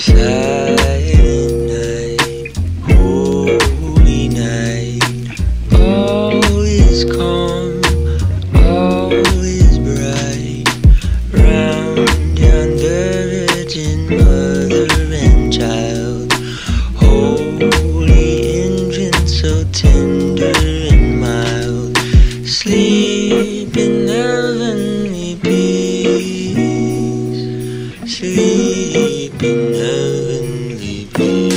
Silent night, holy night. All is calm, all is bright. Round yonder virgin mother and child. Holy infant, so tender and mild. Sleep in heavenly peace. Sleep in heavenly peace.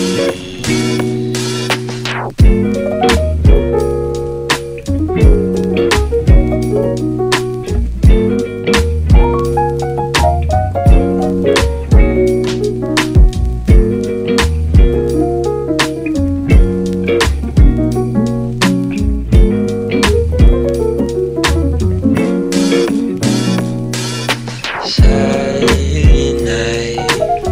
Silent night,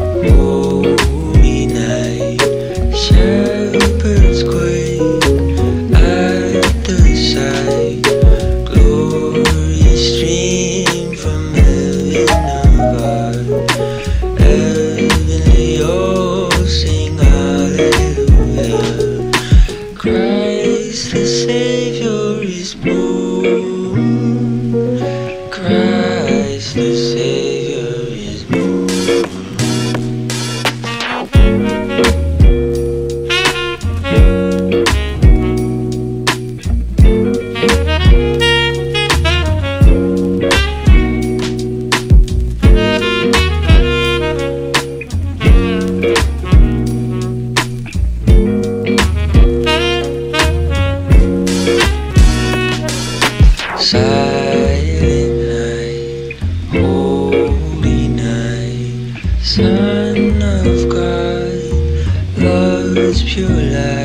holy night. Shepherds quake at the sight. Glory stream from heaven above. Heavenly hosts sing hallelujah. Christ the Savior is born. Christ the Savior is born. Silent night, holy night. Son of God, love's pure light.